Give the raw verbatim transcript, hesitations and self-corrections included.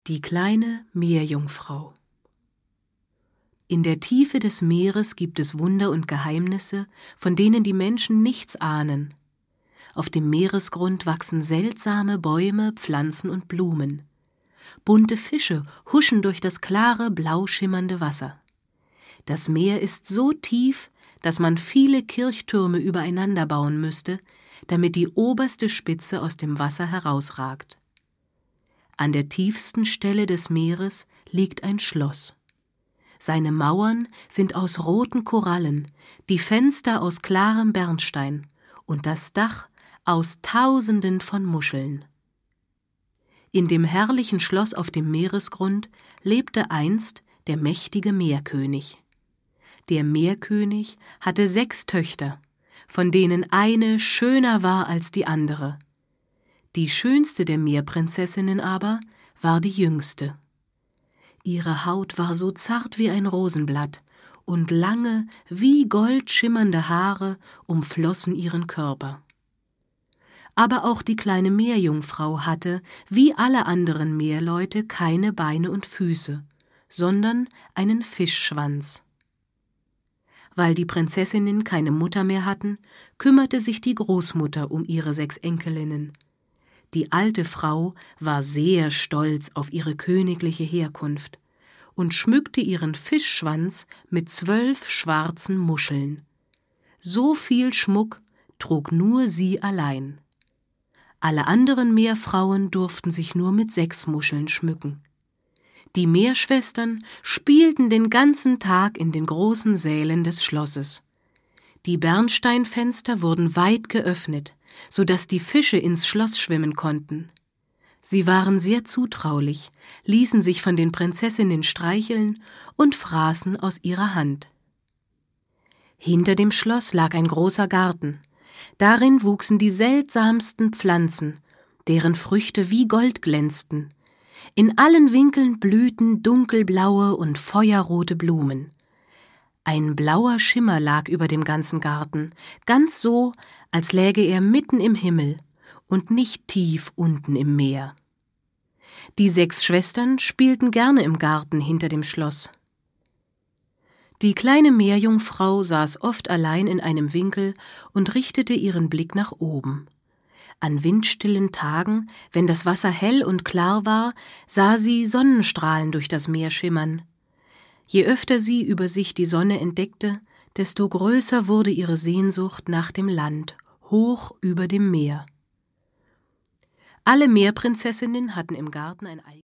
Die kleine Meerjungfrau. In der Tiefe des Meeres gibt es Wunder und Geheimnisse, von denen die Menschen nichts ahnen. Auf dem Meeresgrund wachsen seltsame Bäume, Pflanzen und Blumen. Bunte Fische huschen durch das klare, blau schimmernde Wasser. Das Meer ist so tief, dass man viele Kirchtürme übereinander bauen müsste, damit die oberste Spitze aus dem Wasser herausragt. An der tiefsten Stelle des Meeres liegt ein Schloss. Seine Mauern sind aus roten Korallen, die Fenster aus klarem Bernstein und das Dach aus Tausenden von Muscheln. In dem herrlichen Schloss auf dem Meeresgrund lebte einst der mächtige Meerkönig. Der Meerkönig hatte sechs Töchter, von denen eine schöner war als die andere. Die schönste der Meerprinzessinnen aber war die jüngste. Ihre Haut war so zart wie ein Rosenblatt, und lange, wie Gold schimmernde Haare umflossen ihren Körper. Aber auch die kleine Meerjungfrau hatte, wie alle anderen Meerleute, keine Beine und Füße, sondern einen Fischschwanz. Weil die Prinzessinnen keine Mutter mehr hatten, kümmerte sich die Großmutter um ihre sechs Enkelinnen. Die alte Frau war sehr stolz auf ihre königliche Herkunft und schmückte ihren Fischschwanz mit zwölf schwarzen Muscheln. So viel Schmuck trug nur sie allein. Alle anderen Meerfrauen durften sich nur mit sechs Muscheln schmücken. Die Meerschwestern spielten den ganzen Tag in den großen Sälen des Schlosses. Die Bernsteinfenster wurden weit geöffnet, so dass die Fische ins Schloss schwimmen konnten. Sie waren sehr zutraulich, ließen sich von den Prinzessinnen streicheln und fraßen aus ihrer Hand. Hinter dem Schloss lag ein großer Garten. Darin wuchsen die seltsamsten Pflanzen, deren Früchte wie Gold glänzten. In allen Winkeln blühten dunkelblaue und feuerrote Blumen. Ein blauer Schimmer lag über dem ganzen Garten, ganz so, als läge er mitten im Himmel und nicht tief unten im Meer. Die sechs Schwestern spielten gerne im Garten hinter dem Schloss. Die kleine Meerjungfrau saß oft allein in einem Winkel und richtete ihren Blick nach oben. An windstillen Tagen, wenn das Wasser hell und klar war, sah sie Sonnenstrahlen durch das Meer schimmern. Je öfter sie über sich die Sonne entdeckte, desto größer wurde ihre Sehnsucht nach dem Land, hoch über dem Meer. Alle Meerprinzessinnen hatten im Garten ein